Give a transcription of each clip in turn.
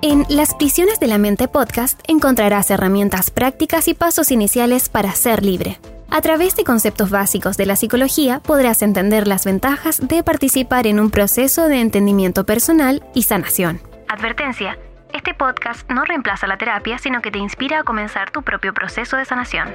En Las Prisiones de la Mente podcast encontrarás herramientas prácticas y pasos iniciales para ser libre. A través de conceptos básicos de la psicología podrás entender las ventajas de participar en un proceso de entendimiento personal y sanación. Advertencia: este podcast no reemplaza la terapia, sino que te inspira a comenzar tu propio proceso de sanación.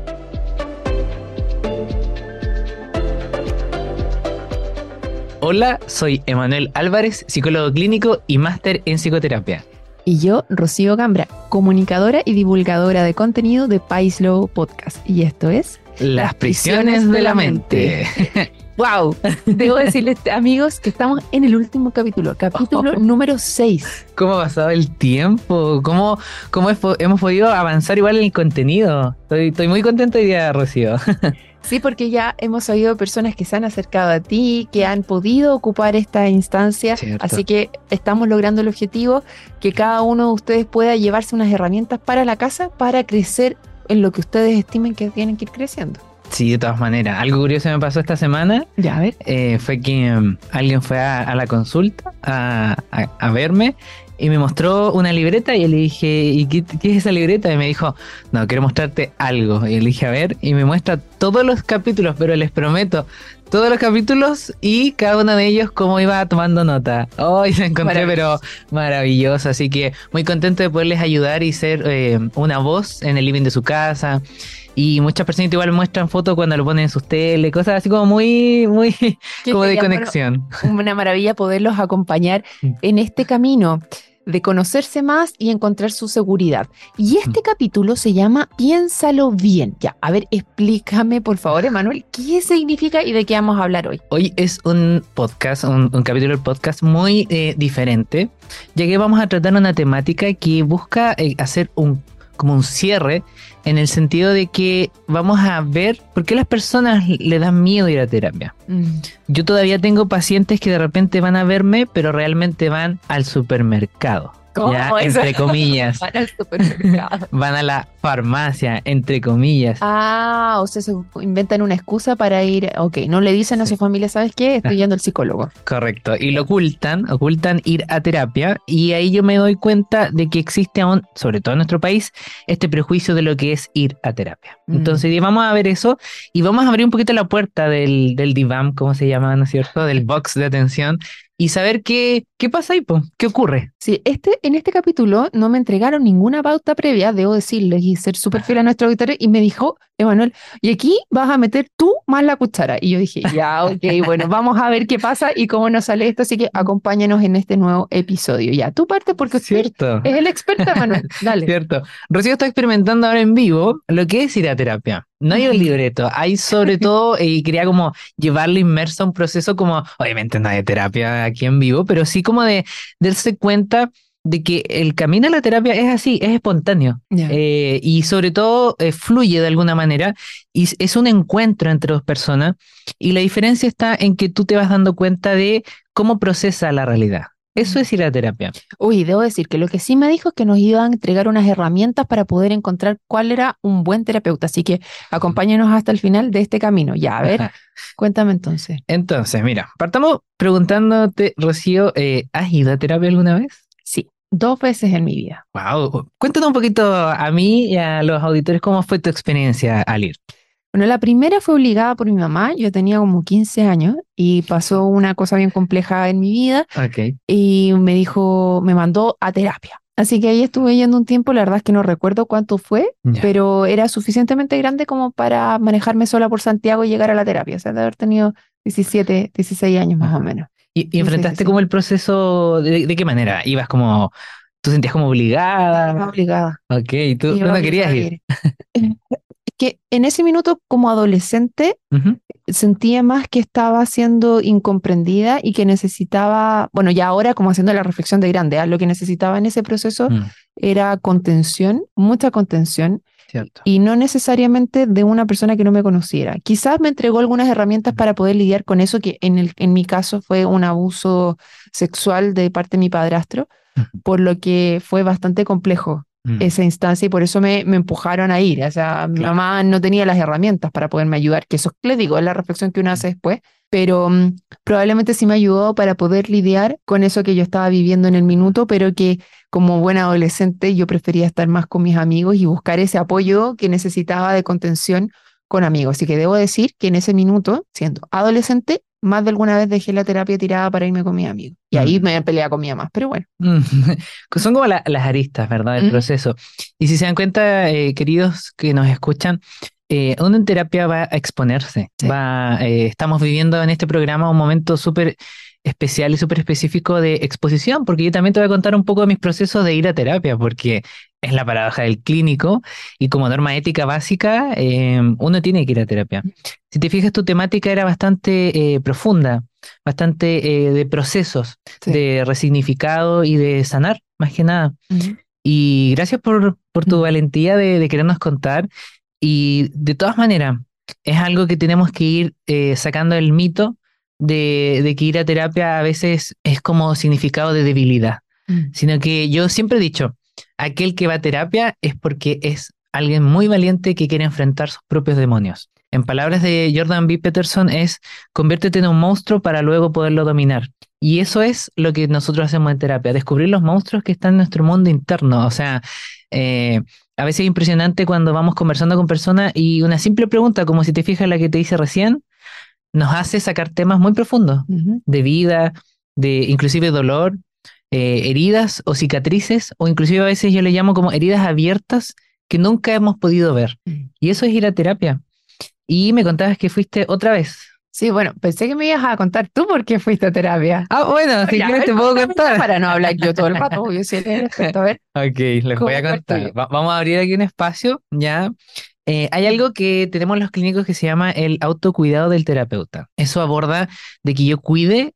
Hola, soy Emanuel Álvarez, psicólogo clínico y máster en psicoterapia. Y yo, Rocío Gambra, comunicadora y divulgadora de contenido de Paislow Podcast. Y esto es Las Prisiones de la Mente. ¡Wow! Debo decirles, amigos, que estamos en el último capítulo número 6. ¿Cómo ha pasado el tiempo? ¿Cómo hemos podido avanzar igual en el contenido? Estoy muy contento hoy día, Rocío. Sí, porque ya hemos oído personas que se han acercado a ti, que han podido ocupar esta instancia. Cierto. Así que estamos logrando el objetivo, que cada uno de ustedes pueda llevarse unas herramientas para la casa para crecer en lo que ustedes estimen que tienen que ir creciendo. Sí, de todas maneras. Algo curioso me pasó esta semana. Ya, a ver. Fue que alguien fue a la consulta a verme y me mostró una libreta y yo le dije, ¿y qué es esa libreta? Y me dijo, no, quiero mostrarte algo. Y le dije, a ver, y me muestra todos los capítulos, pero les prometo, todos los capítulos y cada uno de ellos cómo iba tomando nota. Hoy se encontré, pero maravilloso. Así que muy contento de poderles ayudar y ser una voz en el living de su casa. Y muchas personas igual muestran fotos cuando lo ponen en sus tele, cosas así como muy como de conexión. Una maravilla poderlos acompañar en este camino de conocerse más y encontrar su seguridad. Y este capítulo se llama Piénsalo bien. Ya, a ver, explícame por favor, Emanuel, ¿qué significa y de qué vamos a hablar hoy? Hoy es un podcast, un capítulo del podcast muy diferente, ya que vamos a tratar una temática que busca hacer como un cierre, en el sentido de que vamos a ver por qué las personas le dan miedo ir a terapia. Yo todavía tengo pacientes que de repente van a verme, pero realmente van al supermercado. Ya, entre comillas. Van al supermercado. Van a la farmacia, entre comillas. Ah, o sea, se inventan una excusa para ir. Ok, no le dicen a su familia, ¿sabes qué? Estoy yendo al psicólogo. Correcto, y lo ocultan ir a terapia, y ahí yo me doy cuenta de que existe aún, sobre todo en nuestro país, este prejuicio de lo que es ir a terapia. Entonces vamos a ver eso, y vamos a abrir un poquito la puerta del diván, ¿cómo se llama, no es cierto? Del box de atención, y saber qué pasa ahí, po, qué ocurre. Sí, en este capítulo no me entregaron ninguna pauta previa, debo decirles, y ser súper fiel a nuestro auditorio, y me dijo, Emanuel, y aquí vas a meter tú más la cuchara. Y yo dije, ya, ok, bueno, vamos a ver qué pasa y cómo nos sale esto, así que acompáñanos en este nuevo episodio. Ya, tú parte porque usted es el experto, Emanuel, dale. Cierto. Rocío está experimentando ahora en vivo lo que es ir a terapia. No hay un libreto, hay sobre todo, y quería como llevarlo inmerso a un proceso como, obviamente no hay terapia aquí en vivo, pero sí como de darse cuenta de que el camino a la terapia es así, es espontáneo. Yeah. Y sobre todo fluye de alguna manera, y es un encuentro entre dos personas, y la diferencia está en que tú te vas dando cuenta de cómo procesa la realidad. Eso es ir a terapia. Uy, debo decir que lo que sí me dijo es que nos iban a entregar unas herramientas para poder encontrar cuál era un buen terapeuta. Así que acompáñanos hasta el final de este camino. Ya, a ver, cuéntame entonces. Entonces, mira, partamos preguntándote, Rocío, ¿has ido a terapia alguna vez? Sí, 2 veces en mi vida. Wow. Cuéntanos un poquito a mí y a los auditores cómo fue tu experiencia al ir. Bueno, la primera fue obligada por mi mamá. Yo tenía como 15 años y pasó una cosa bien compleja en mi vida. Okay. Y me mandó a terapia. Así que ahí estuve yendo un tiempo, la verdad es que no recuerdo cuánto fue, pero era suficientemente grande como para manejarme sola por Santiago y llegar a la terapia. O sea, de haber tenido 17, 16 años más o menos. ¿Y enfrentaste como el proceso? ¿De qué manera? ¿Ibas como, tú sentías como obligada? Iba obligada. Ok, tú no querías ir. Que en ese minuto como adolescente sentía más que estaba siendo incomprendida y que necesitaba, bueno, ya ahora como haciendo la reflexión de grande, lo que necesitaba en ese proceso era contención, mucha contención. Cierto. Y no necesariamente de una persona que no me conociera. Quizás me entregó algunas herramientas para poder lidiar con eso, que en mi caso fue un abuso sexual de parte de mi padrastro, por lo que fue bastante complejo esa instancia y por eso me empujaron a ir. O sea, mi mamá no tenía las herramientas para poderme ayudar, que eso, les digo, es la reflexión que uno hace después, pero probablemente sí me ayudó para poder lidiar con eso que yo estaba viviendo en el minuto, pero que como buena adolescente yo prefería estar más con mis amigos y buscar ese apoyo que necesitaba de contención con amigos. Así que debo decir que en ese minuto, siendo adolescente, más de alguna vez dejé la terapia tirada para irme con mis amigos. Y ahí me peleaba con mi mamá, pero bueno. Son como las aristas, ¿verdad? Del Ujú. proceso. Y si se dan cuenta, queridos que nos escuchan, uno en terapia va a exponerse. Sí. Estamos viviendo en este programa un momento súper especial y súper específico de exposición, porque yo también te voy a contar un poco de mis procesos de ir a terapia, porque es la paradoja del clínico y como norma ética básica, uno tiene que ir a terapia. Si te fijas, tu temática era bastante profunda, bastante de procesos, Sí. de resignificado y de sanar, más que nada. Ujú. Y gracias por tu Mm. valentía de querernos contar. Y de todas maneras, es algo que tenemos que ir sacando el mito de que ir a terapia a veces es como significado de debilidad, Mm. sino que yo siempre he dicho, aquel que va a terapia es porque es alguien muy valiente que quiere enfrentar sus propios demonios. En palabras de Jordan B. Peterson es, conviértete en un monstruo para luego poderlo dominar. Y eso es lo que nosotros hacemos en terapia, descubrir los monstruos que están en nuestro mundo interno. O sea, a veces es impresionante cuando vamos conversando con personas y una simple pregunta, como si te fijas la que te hice recién, nos hace sacar temas muy profundos Ujú. de vida, de inclusive dolor, heridas o cicatrices, o inclusive a veces yo le llamo como heridas abiertas que nunca hemos podido ver. Mm. Y eso es ir a terapia. Y me contabas que fuiste otra vez. Sí, bueno, pensé que me ibas a contar tú por qué fuiste a terapia. Ah, bueno, si Ya, quieres te a ver, puedo cuéntame contar. para no hablar yo todo el rato, yo soy el experto. A ver, Ok, les voy ¿cómo a fue el contar. tuyo? Vamos a abrir aquí un espacio, ¿ya? Hay algo que tenemos los clínicos que se llama el autocuidado del terapeuta. Eso aborda de que yo cuide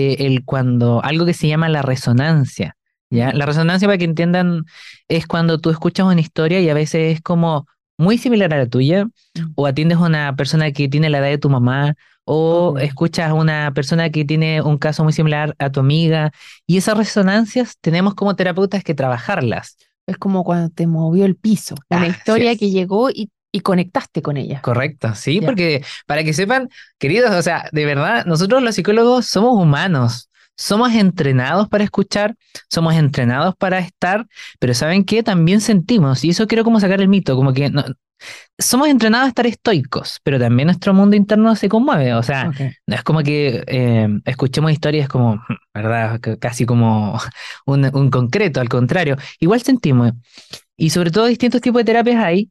algo que se llama la resonancia, ¿ya? La resonancia, para que entiendan, es cuando tú escuchas una historia y a veces es como muy similar a la tuya, o atiendes a una persona que tiene la edad de tu mamá, o Ok. escuchas a una persona que tiene un caso muy similar a tu amiga, y esas resonancias tenemos como terapeutas que trabajarlas. Es como cuando te movió el piso, una Así historia que es. llegó y conectaste con ella. Correcto, sí, Ya. porque para que sepan, queridos, o sea, de verdad, nosotros los psicólogos somos humanos, somos entrenados para escuchar, somos entrenados para estar, pero ¿saben qué? También sentimos, y eso quiero como sacar el mito, como que somos entrenados a estar estoicos, pero también nuestro mundo interno se conmueve, o sea, Ok. no es como que escuchemos historias como, ¿verdad? Casi como un concreto, al contrario, igual sentimos. Y sobre todo distintos tipos de terapias hay.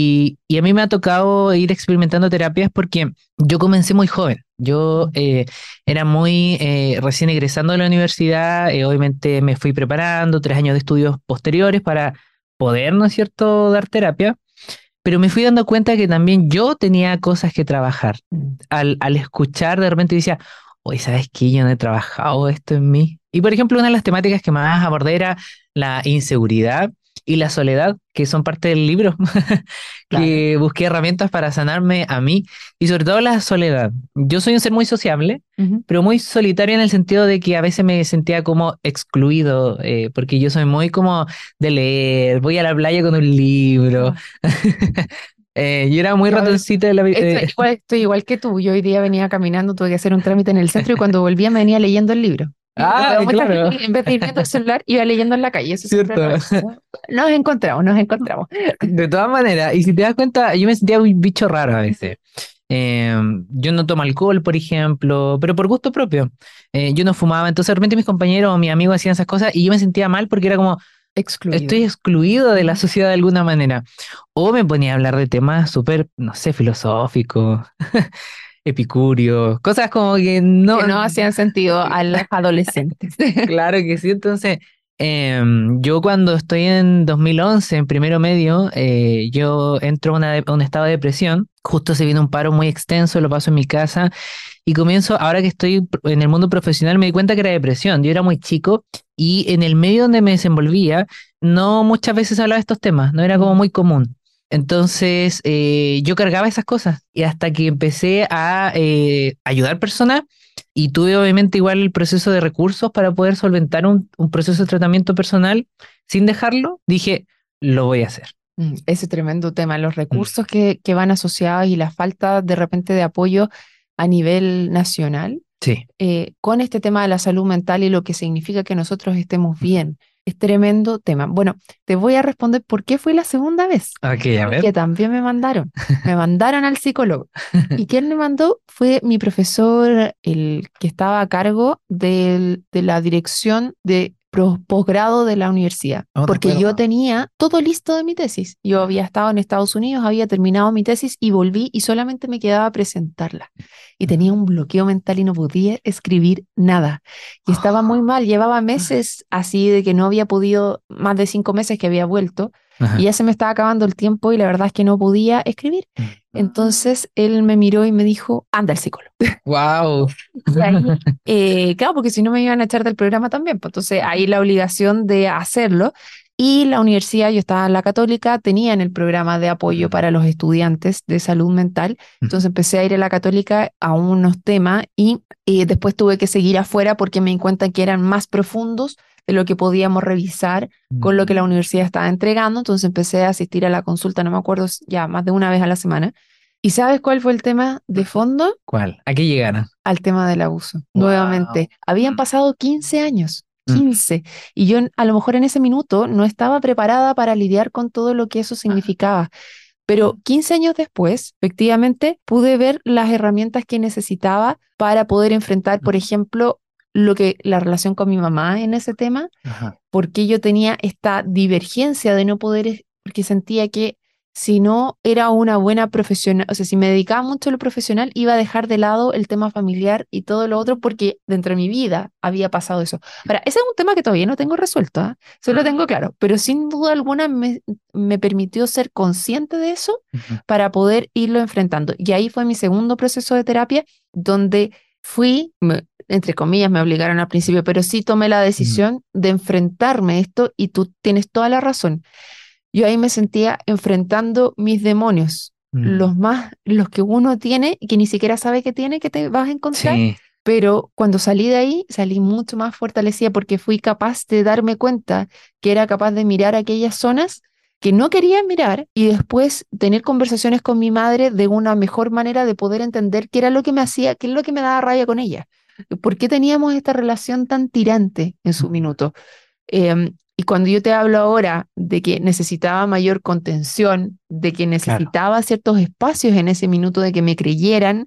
Y a mí me ha tocado ir experimentando terapias porque yo comencé muy joven. Yo era muy recién egresando de la universidad. Obviamente me fui preparando 3 años de estudios posteriores para poder, ¿no es cierto?, dar terapia. Pero me fui dando cuenta que también yo tenía cosas que trabajar. Al escuchar, de repente decía, oye, ¿sabes qué? Yo no he trabajado esto en mí. Y por ejemplo, una de las temáticas que más abordé era la inseguridad y la soledad, que son parte del libro, Claro. que busqué herramientas para sanarme a mí y sobre todo la soledad. Yo soy un ser muy sociable, Ujú. pero muy solitario en el sentido de que a veces me sentía como excluido, porque yo soy muy como de leer, voy a la playa con un libro. Yo era muy Ya, a ver, ratoncita de la vida. estoy igual que tú. Yo hoy día venía caminando, tuve que hacer un trámite en el centro y cuando volvía me venía leyendo el libro. Veo mucha Claro, gente que en vez de ir viendo el celular, iba leyendo en la calle. Eso siempre cierto. lo hago. Nos encontramos, nos encontramos. De todas maneras, y si te das cuenta, yo me sentía un bicho raro a veces. Yo no tomo alcohol, por ejemplo, pero por gusto propio. Yo no fumaba, entonces de repente mis compañeros o mis amigos hacían esas cosas y yo me sentía mal porque era como, Excluido. estoy excluido de la sociedad de alguna manera. O me ponía a hablar de temas súper, no sé, filosóficos, epicúreos, cosas como que no... Que no hacían sentido a los adolescentes. Claro que sí, entonces yo cuando estoy en 2011, en primero medio, yo entro a un estado de depresión, justo se viene un paro muy extenso, lo paso en mi casa y comienzo, ahora que estoy en el mundo profesional, me di cuenta que era depresión, yo era muy chico y en el medio donde me desenvolvía, no muchas veces hablaba de estos temas, no era como muy común. Entonces yo cargaba esas cosas y hasta que empecé a ayudar personas y tuve obviamente igual el proceso de recursos para poder solventar un proceso de tratamiento personal sin dejarlo, dije, lo voy a hacer. Ese tremendo tema, los recursos que van asociados y la falta de repente de apoyo a nivel nacional Sí. con este tema de la salud mental y lo que significa que nosotros estemos bien. Es tremendo tema. Bueno, te voy a responder por qué fui la segunda vez. Ok, a ver. Porque también me mandaron al psicólogo. Y quien me mandó fue mi profesor, el que estaba a cargo de la dirección de posgrado de la universidad. Oh, de Porque yo acuerdo. tenía todo listo de mi tesis. Yo había estado en Estados Unidos, había terminado mi tesis y volví y solamente me quedaba presentarla. Y tenía un bloqueo mental y no podía escribir nada. Y estaba muy mal, llevaba meses así de que no había podido, más de 5 meses que había vuelto. Ajá. Y ya se me estaba acabando el tiempo y la verdad es que no podía escribir. Entonces él me miró y me dijo, anda al psicólogo. Wow. Y ahí, claro, porque si no me iban a echar del programa también. Pues, entonces ahí la obligación de hacerlo. Y la universidad, yo estaba en la Católica, tenían el programa de apoyo para los estudiantes de salud mental. Entonces empecé a ir a la Católica a unos temas y después tuve que seguir afuera porque me di cuenta que eran más profundos de lo que podíamos revisar con lo que la universidad estaba entregando. Entonces empecé a asistir a la consulta, no me acuerdo, ya más de una vez a la semana. ¿Y sabes cuál fue el tema de fondo? ¿Cuál? ¿A qué llegaron? Al tema del abuso. Wow. Nuevamente, habían pasado 15 años. 15. Y yo a lo mejor en ese minuto no estaba preparada para lidiar con todo lo que eso significaba. Pero 15 años después, efectivamente, pude ver las herramientas que necesitaba para poder enfrentar, por ejemplo, la relación con mi mamá en ese tema, Ajá. porque yo tenía esta divergencia de no poder, porque sentía que si no era una buena profesional, o sea, si me dedicaba mucho a lo profesional, iba a dejar de lado el tema familiar y todo lo otro, porque dentro de mi vida había pasado eso. Ahora, ese es un tema que todavía no tengo resuelto, ¿eh? Eso lo tengo claro, pero sin duda alguna me permitió ser consciente de eso para poder irlo enfrentando. Y ahí fue mi segundo proceso de terapia, donde entre comillas, me obligaron al principio, pero sí tomé la decisión de enfrentarme a esto y tú tienes toda la razón. Yo ahí me sentía enfrentando mis demonios, los que uno tiene y que ni siquiera sabe que tiene, que te vas a encontrar. Sí. Pero cuando salí de ahí, salí mucho más fortalecida porque fui capaz de darme cuenta que era capaz de mirar aquellas zonas que no quería mirar y después tener conversaciones con mi madre de una mejor manera de poder entender qué era lo que me hacía, qué es lo que me daba rabia con ella. ¿Por qué teníamos esta relación tan tirante en su minuto? Y cuando yo te hablo ahora de que necesitaba mayor contención, de que necesitaba ciertos espacios en ese minuto de que me creyeran,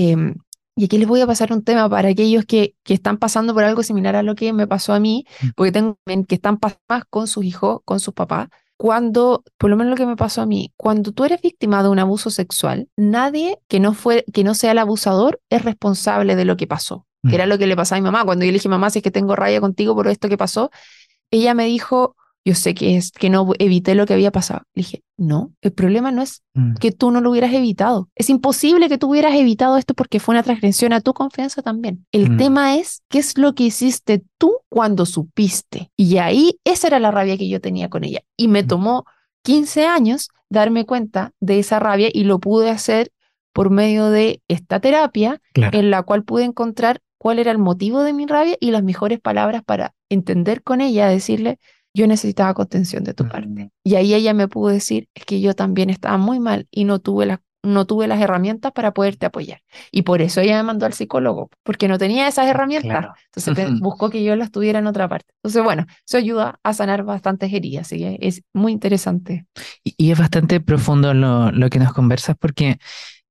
y aquí les voy a pasar un tema para aquellos que están pasando por algo similar a lo que me pasó a mí, porque tengo que están pasando más con sus hijos, con sus papás. Cuando, por lo menos lo que me pasó a mí, cuando tú eres víctima de un abuso sexual, nadie que no sea el abusador es responsable de lo que pasó. Que era lo que le pasaba a mi mamá. Cuando yo le dije, mamá, si es que tengo rabia contigo por esto que pasó, ella me dijo, yo sé que no evité lo que había pasado. Le dije, no, el problema no es que tú no lo hubieras evitado. Es imposible que tú hubieras evitado esto porque fue una transgresión a tu confianza también. El tema es, ¿qué es lo que hiciste tú cuando supiste? Y ahí esa era la rabia que yo tenía con ella. Y me tomó 15 años darme cuenta de esa rabia y lo pude hacer por medio de esta terapia en la cual pude encontrar cuál era el motivo de mi rabia y las mejores palabras para entender con ella, decirle, yo necesitaba contención de tu parte. Y ahí ella me pudo decir, es que yo también estaba muy mal y no tuve las herramientas para poderte apoyar. Y por eso ella me mandó al psicólogo, porque no tenía esas herramientas. Entonces buscó que yo las tuviera en otra parte. Entonces, bueno, eso ayuda a sanar bastantes heridas, así que es muy interesante. Y es bastante profundo lo que nos conversas porque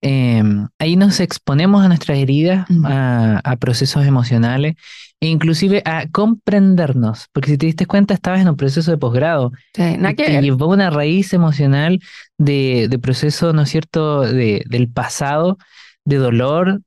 ahí nos exponemos a nuestras heridas, a procesos emocionales e inclusive a comprendernos, porque si te diste cuenta estabas en un proceso de posgrado, nada que te ver. llevó una raíz emocional de proceso, ¿no es cierto?, del pasado, de dolor,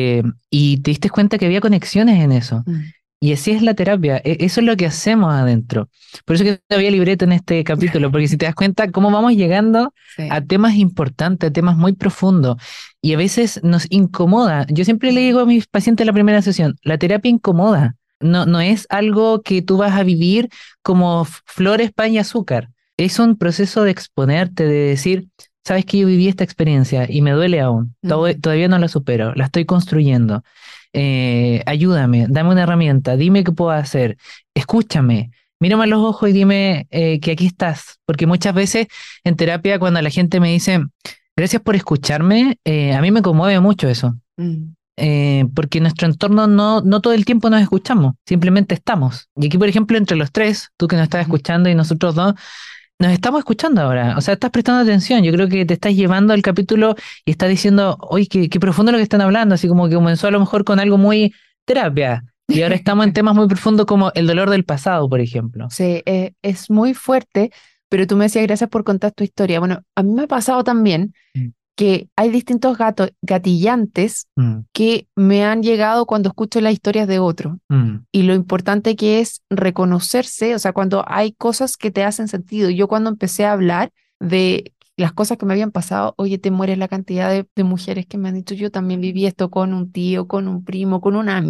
y te diste cuenta que había conexiones en eso. Y así es la terapia, eso es lo que hacemos adentro. Por eso que no había libreto en este capítulo, porque si te das cuenta cómo vamos llegando a temas importantes, a temas muy profundos, y a veces nos incomoda. Yo siempre le digo a mis pacientes en la primera sesión, la terapia incomoda, no es algo que tú vas a vivir como flores, pan y azúcar. Es un proceso de exponerte, de decir, sabes que yo viví esta experiencia y me duele aún, todavía no la supero, la estoy construyendo. Ayúdame, dame una herramienta, dime qué puedo hacer, escúchame. mírame a los ojos y dime que aquí estás. Porque muchas veces en terapia cuando la gente me dice, gracias por escucharme, a mí me conmueve mucho eso. Mm. Porque en nuestro entorno no todo el tiempo nos escuchamos, simplemente estamos. Y aquí, por ejemplo, entre los tres, tú que nos estás escuchando y nosotros dos, nos estamos escuchando ahora. O sea, estás prestando atención. Yo creo que te estás llevando al capítulo y estás diciendo, oye, qué profundo lo que están hablando. Así como que comenzó a lo mejor con algo muy terapia. Y ahora estamos en temas muy profundos como el dolor del pasado, por ejemplo. Sí, es muy fuerte, pero tú me decías gracias por contar tu historia. Bueno, a mí me ha pasado también Mm. que hay distintos gatillantes Mm, que me han llegado cuando escucho las historias de otros. mm, Y lo importante que es reconocerse, o sea, cuando hay cosas que te hacen sentido. Yo cuando empecé a hablar de las cosas que me habían pasado, oye, te mueres la cantidad de mujeres que me han dicho, yo también viví esto con un tío, con un primo,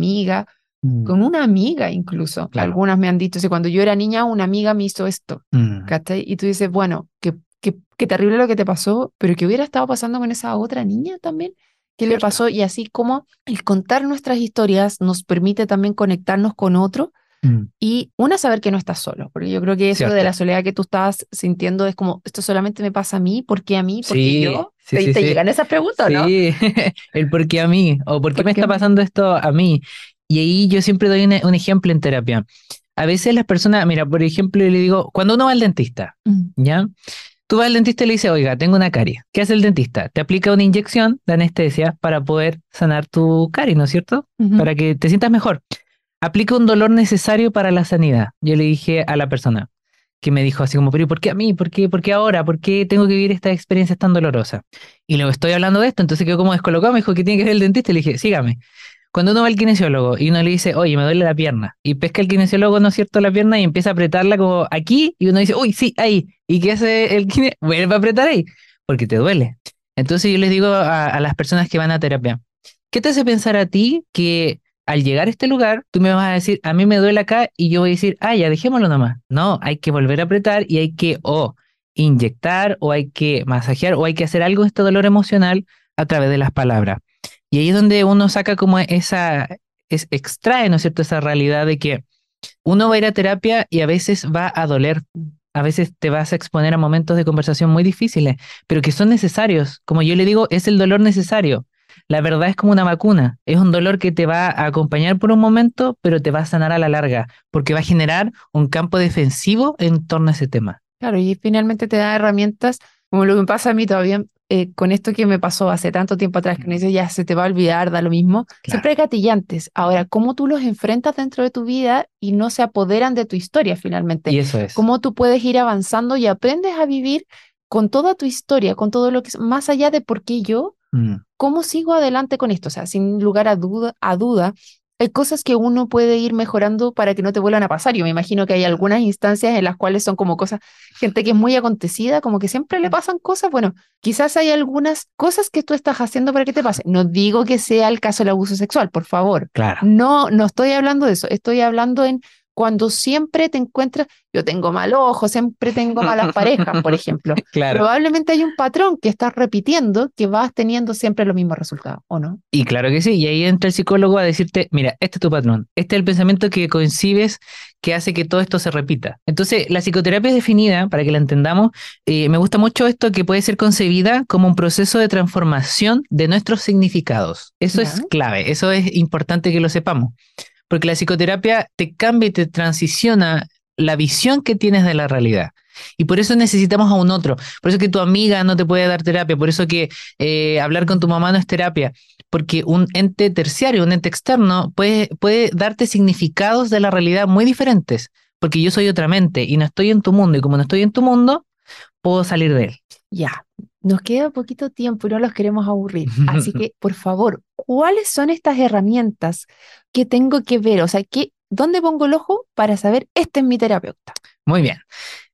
mm, con una amiga incluso. claro. Algunas me han dicho, si cuando yo era niña, una amiga me hizo esto, Mm, ¿cachai? Y tú dices, bueno, qué terrible lo que te pasó, pero ¿qué hubiera estado pasando con esa otra niña también? ¿Qué le cierto. pasó? Y así como el contar nuestras historias nos permite también conectarnos con otro Mm, y una, saber que no estás solo, porque yo creo que eso de cierto. la soledad que tú estás sintiendo es como, esto solamente me pasa a mí, ¿por qué a mí? ¿Por qué Sí, yo? sí, ¿Te, sí, te sí. llegan esas preguntas o no? Sí, el por qué a mí, o por qué ¿Por me qué a está mí? pasando esto a mí. Y ahí yo siempre doy un ejemplo en terapia. A veces las personas, mira, por ejemplo, yo le digo, cuando uno va al dentista, Mm, ¿ya? Tú vas al dentista y le dices, oiga, tengo una carie. ¿Qué hace el dentista? Te aplica una inyección de anestesia para poder sanar tu carie, ¿no es cierto? ujú. Para que te sientas mejor. Aplica un dolor necesario para la sanidad. Yo le dije a la persona que me dijo así como, pero ¿y por qué a mí? Por qué ahora? ¿Por qué tengo que vivir estas experiencias tan dolorosas? Y luego estoy hablando de esto, entonces quedó como descolocado, me dijo, ¿qué tiene que ver el dentista? Y le dije, sígame. Cuando uno va al kinesiólogo y uno le dice, oye, me duele la pierna, y pesca el kinesiólogo, ¿no es cierto?, la pierna y empieza a apretarla como aquí, y uno dice, uy, sí, ahí. ¿Y qué hace el kine? Vuelve a apretar ahí, porque te duele. Entonces yo les digo a las personas que van a terapia, ¿qué te hace pensar a ti que al llegar a este lugar, tú me vas a decir, a mí me duele acá, y yo voy a decir, ah, ya, dejémoslo nomás? No, hay que volver a apretar y hay que o inyectar, o hay que masajear, o hay que hacer algo de este dolor emocional a través de las palabras. Y ahí es donde uno saca como extrae, ¿no es cierto?, esa realidad de que uno va a ir a terapia y a veces va a doler, a veces te vas a exponer a momentos de conversación muy difíciles, pero que son necesarios. Como yo le digo, es el dolor necesario. La verdad es como una vacuna, es un dolor que te va a acompañar por un momento, pero te va a sanar a la larga, porque va a generar un campo defensivo en torno a ese tema. Claro, y finalmente te da herramientas, como lo que me pasa a mí todavía, con esto que me pasó hace tanto tiempo atrás, que me dice, ya se te va a olvidar, da lo mismo. Siempre Claro. hay gatillantes. Ahora, ¿cómo tú los enfrentas dentro de tu vida y no se apoderan de tu historia finalmente? Y eso es. ¿Cómo tú puedes ir avanzando y aprendes a vivir con toda tu historia, con todo lo que es, más allá de por qué yo? Mm, ¿Cómo sigo adelante con esto? O sea, sin lugar a duda, hay cosas que uno puede ir mejorando para que no te vuelvan a pasar. Yo me imagino que hay algunas instancias en las cuales son como cosas, gente que es muy acontecida, como que siempre le pasan cosas. Bueno, quizás hay algunas cosas que tú estás haciendo para que te pase. No digo que sea el caso del abuso sexual, por favor. claro. No estoy hablando de eso. Estoy hablando en cuando siempre te encuentras, yo tengo mal ojo, siempre tengo malas parejas, por ejemplo. Claro. Probablemente hay un patrón que estás repitiendo que vas teniendo siempre los mismos resultados, ¿o no? Y claro que sí, y ahí entra el psicólogo a decirte, mira, este es tu patrón, este es el pensamiento que concibes que hace que todo esto se repita. Entonces, la psicoterapia es definida, para que la entendamos, me gusta mucho esto que puede ser concebida como un proceso de transformación de nuestros significados. Eso Ya. es clave, eso es importante que lo sepamos, porque la psicoterapia te cambia y te transiciona la visión que tienes de la realidad. Y por eso necesitamos a un otro. Por eso que tu amiga no te puede dar terapia. Por eso que hablar con tu mamá no es terapia. Porque un ente terciario, un ente externo, puede darte significados de la realidad muy diferentes. Porque yo soy otra mente y no estoy en tu mundo. Y como no estoy en tu mundo, puedo salir de él. Ya, nos queda poquito tiempo y no los queremos aburrir. Así que, por favor, ¿cuáles son estas herramientas que tengo que ver? O sea, ¿dónde pongo el ojo para saber este es mi terapeuta? Muy bien.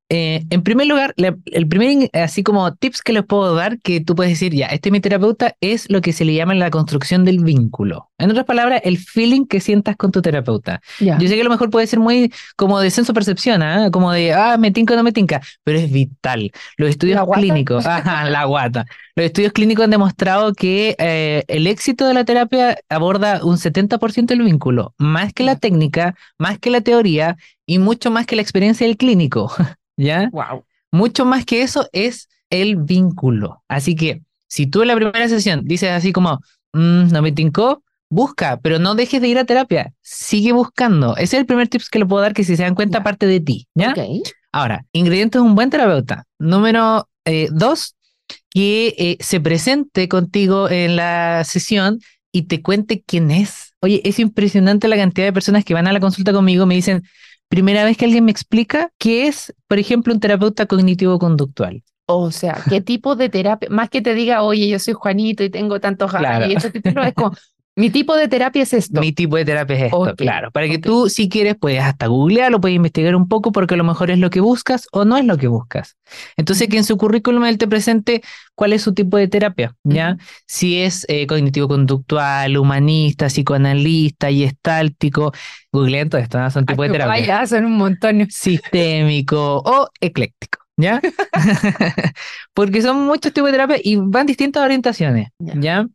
En primer lugar, el primer así como tips que les puedo dar, que tú puedes decir, ya, este mi terapeuta, es lo que se le llama la construcción del vínculo. En otras palabras, el feeling que sientas con tu terapeuta. Ya. Yo sé que a lo mejor puede ser muy como de senso-percepción, ¿ah? Como de, me tinca o no me tinca, pero es vital. Los estudios ¿La guata? clínicos, la guata. Los estudios clínicos han demostrado que el éxito de la terapia aborda un 70% del vínculo, más que la técnica, más que la teoría y mucho más que la experiencia del clínico. ¿Ya? Wow. Mucho más que eso es el vínculo. Así que si tú en la primera sesión dices así como, no me tincó, busca, pero no dejes de ir a terapia. Sigue buscando. Ese es el primer tips que le puedo dar, que si se dan cuenta, Ya. parte de ti. ¿Ya? Ok. Ahora, ingredientes de un buen terapeuta. Número 2, que se presente contigo en la sesión y te cuente quién es. Oye, es impresionante la cantidad de personas que van a la consulta conmigo, me dicen, primera vez que alguien me explica qué es, por ejemplo, un terapeuta cognitivo-conductual. O sea, ¿qué tipo de terapia? Más que te diga, oye, yo soy Juanito y tengo tantos años Claro. y estos títulos, es como, mi tipo de terapia es esto. Mi tipo de terapia es esto, Ok, claro. Para que ok. tú, si quieres, puedes hasta googlearlo, puedes investigar un poco, porque a lo mejor es lo que buscas o no es lo que buscas. Entonces, que en su currículum él te presente cuál es su tipo de terapia, ¿ya? Ujú. Si es cognitivo-conductual, humanista, psicoanalista, gestáltico, googleen todo esto, ¿no? Son tipos de terapia. Vaya, son un montón. Sistémico o ecléctico, ¿ya? Porque son muchos tipos de terapia y van distintas orientaciones, Ya. ¿ya?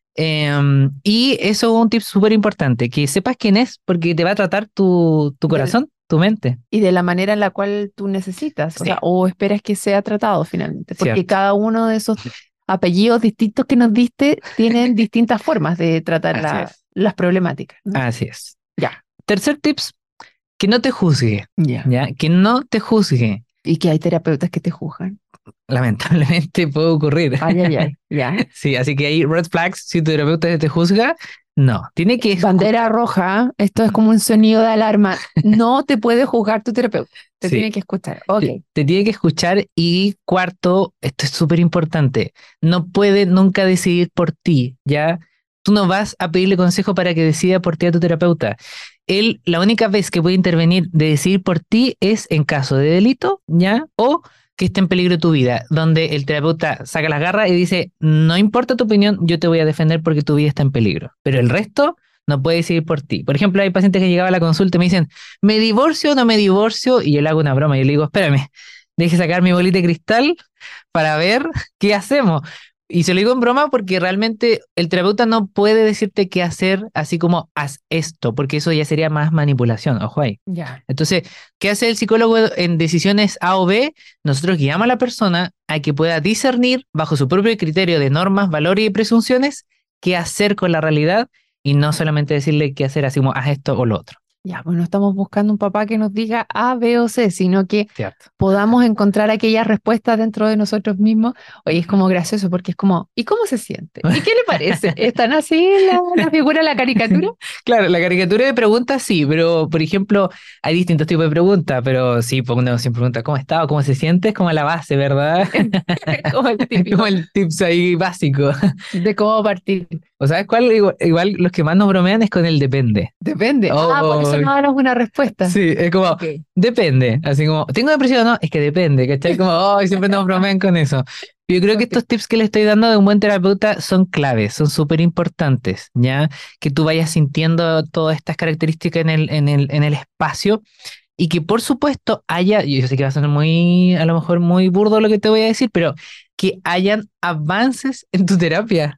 Y eso es un tip súper importante, que sepas quién es, porque te va a tratar tu corazón, tu mente. Y de la manera en la cual tú necesitas, o Sí. sea, o esperas que sea tratado finalmente, porque Cierto. cada uno de esos apellidos distintos que nos diste tienen distintas formas de tratar Así es. las problemáticas, ¿no? Así es. Ya. Tercer tips, que no te juzgue, Ya. ¿ya? Que no te juzgue. Y que hay terapeutas que te juzgan. Lamentablemente puede ocurrir. Ay, ay, ay. Ya. Sí, así que hay red flags, si tu terapeuta te juzga, no, tiene que Bandera roja, esto es como un sonido de alarma. No te puede juzgar tu terapeuta, te Sí. tiene que escuchar. Ok. te tiene que escuchar. Y cuarto, esto es súper importante, no puede nunca decidir por ti, ¿ya? Tú no vas a pedirle consejo para que decida por ti a tu terapeuta. Él, la única vez que puede intervenir de decidir por ti es en caso de delito, ¿ya? O que esté en peligro tu vida, donde el terapeuta saca las garras y dice, no importa tu opinión, yo te voy a defender porque tu vida está en peligro. Pero el resto no puede decidir por ti. Por ejemplo, hay pacientes que llegaban a la consulta y me dicen, ¿me divorcio o no me divorcio? Y yo le hago una broma y yo le digo, espérame, deje sacar mi bolita de cristal para ver qué hacemos. Y se lo digo en broma porque realmente el terapeuta no puede decirte qué hacer así como haz esto, porque eso ya sería más manipulación, ojo ahí. Ya. Entonces, ¿qué hace el psicólogo en decisiones A o B? Nosotros guiamos a la persona a que pueda discernir bajo su propio criterio de normas, valores y presunciones qué hacer con la realidad y no solamente decirle qué hacer así como haz esto o lo otro. Ya, pues no estamos buscando un papá que nos diga A, B o C, sino que Cierto. podamos encontrar aquellas respuestas dentro de nosotros mismos. Oye, es como gracioso porque es como, ¿y cómo se siente? ¿Y qué le parece? ¿Están así la figura, la caricatura? Claro, la caricatura de preguntas sí, pero por ejemplo, hay distintos tipos de preguntas, pero sí, pues uno siempre pregunta cómo está o cómo se siente, es como la base, ¿verdad? Como el típico Como el tips ahí básico. de cómo partir. ¿O sabes cuál? Igual los que más nos bromean es con el depende. Depende. Oh, Por eso no danos una respuesta. Sí, es como, Ok. depende, así como, ¿tengo depresión o no? Es que depende, ¿cachai? Como, siempre nos bromean con eso. Yo creo que estos tips que le estoy dando de un buen terapeuta son claves, son súper importantes, ¿ya? Que tú vayas sintiendo todas estas características en el espacio y que por supuesto haya, yo sé que va a ser muy, a lo mejor muy burdo lo que te voy a decir, pero que hayan avances en tu terapia.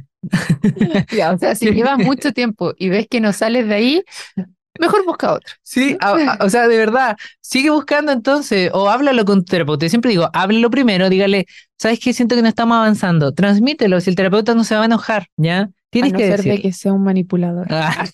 Ya, o sea, si llevas mucho tiempo y ves que no sales de ahí, mejor busca otro. Sí, o sea, de verdad, sigue buscando entonces, o háblalo con tu terapeuta. Yo siempre digo, háblalo primero, dígale, ¿sabes qué? Siento que no estamos avanzando. Transmítelo, si el terapeuta no se va a enojar, ¿ya? Tienes A no que ser de decir. que sea un manipulador.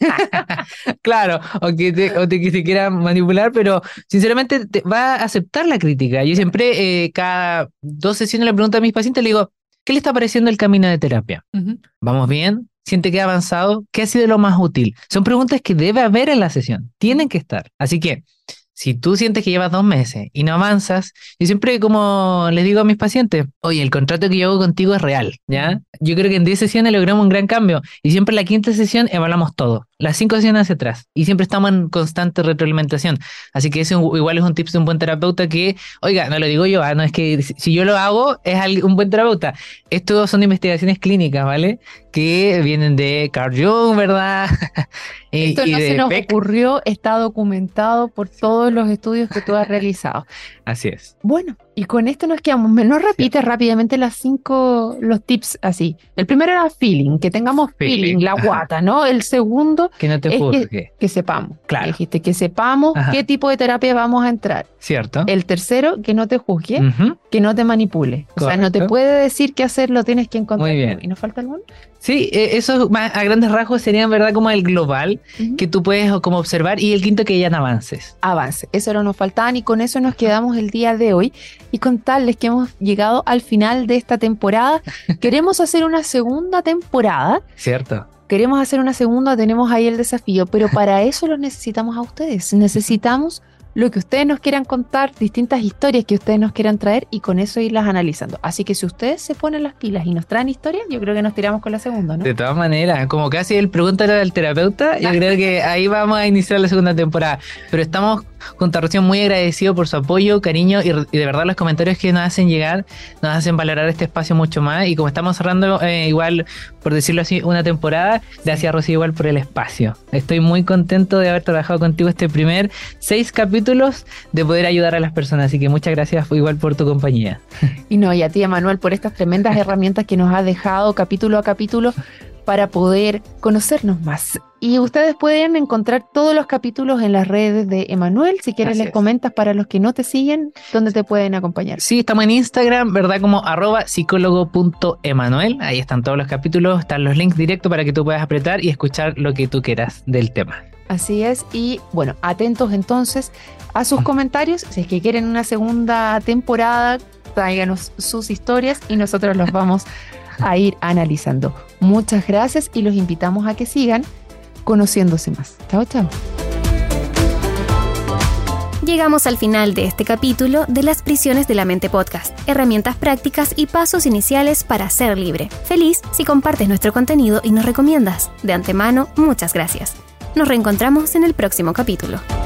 Claro, o que se quiera manipular, pero sinceramente va a aceptar la crítica. Yo siempre, cada 2 sesiones le pregunto a mis pacientes, le digo, ¿qué le está pareciendo el camino de terapia? Ujú. ¿Vamos bien? ¿Siente que ha avanzado? ¿Qué ha sido lo más útil? Son preguntas que debe haber en la sesión, tienen que estar. Así que, si tú sientes que llevas 2 meses y no avanzas, yo siempre como les digo a mis pacientes, oye, el contrato que yo hago contigo es real, ¿ya? Yo creo que en 10 sesiones logramos un gran cambio y siempre en la 5ª sesión evaluamos todo. las 5 sesiones hacia atrás. Y siempre estamos en constante retroalimentación. Así que eso igual es un tip de un buen terapeuta que, oiga, no lo digo yo, no es que si yo lo hago, es un buen terapeuta. Estos son investigaciones clínicas, ¿vale? Que vienen de Carl Jung, ¿verdad? Esto no se nos ocurrió, está documentado por todos los estudios que tú has realizado. Así es. Bueno, y con esto nos quedamos. ¿Nos repites rápidamente los tips así? El primero era feeling, que tengamos feeling, la guata, ¿no? El segundo que no te juzgue. Que sepamos. Claro. Dijiste que sepamos qué tipo de terapia vamos a entrar. Cierto. El tercero, que no te juzgue, que no te manipule. O sea, no te puede decir qué hacer, lo tienes que encontrar. Muy bien. ¿Y nos falta alguno? Sí, eso a grandes rasgos sería en verdad como el global que tú puedes como observar, y el quinto, que ya no avances. Avance, eso no nos faltaba, y con eso nos quedamos el día de hoy, y contarles que hemos llegado al final de esta temporada. Queremos hacer una segunda temporada. Cierto. Queremos hacer una segunda, tenemos ahí el desafío, pero para eso los necesitamos a ustedes. Necesitamos lo que ustedes nos quieran contar, distintas historias que ustedes nos quieran traer, y con eso irlas analizando. Así que si ustedes se ponen las pilas y nos traen historias, yo creo que nos tiramos con la segunda, ¿no? De todas maneras, como casi el pregúntale al terapeuta, yo creo que ahí vamos a iniciar la segunda temporada. Pero estamos junto a Rocío muy agradecidos por su apoyo, cariño, y de verdad los comentarios que nos hacen llegar nos hacen valorar este espacio mucho más. Y como estamos cerrando igual, por decirlo así, una temporada, gracias Rocío igual por el espacio. Estoy muy contento de haber trabajado contigo este primer 6 capítulos, de poder ayudar a las personas, así que muchas gracias igual por tu compañía. Y a ti, Emanuel, por estas tremendas herramientas que nos has dejado capítulo a capítulo para poder conocernos más. Y ustedes pueden encontrar todos los capítulos en las redes de Emanuel. Si quieres, les comentas para los que no te siguen, ¿dónde te pueden acompañar? Sí, estamos en Instagram, ¿verdad? Como @psicólogo.emanuel. Ahí están todos los capítulos, están los links directos para que tú puedas apretar y escuchar lo que tú quieras del tema. Así es, y bueno, atentos entonces a sus comentarios. Si es que quieren una segunda temporada, tráiganos sus historias y nosotros los vamos a ir analizando. Muchas gracias y los invitamos a que sigan conociéndose más. Chao, chao. Llegamos al final de este capítulo de Las Prisiones de la Mente Podcast, herramientas prácticas y pasos iniciales para ser libre. Feliz si compartes nuestro contenido y nos recomiendas. De antemano, muchas gracias. Nos reencontramos en el próximo capítulo.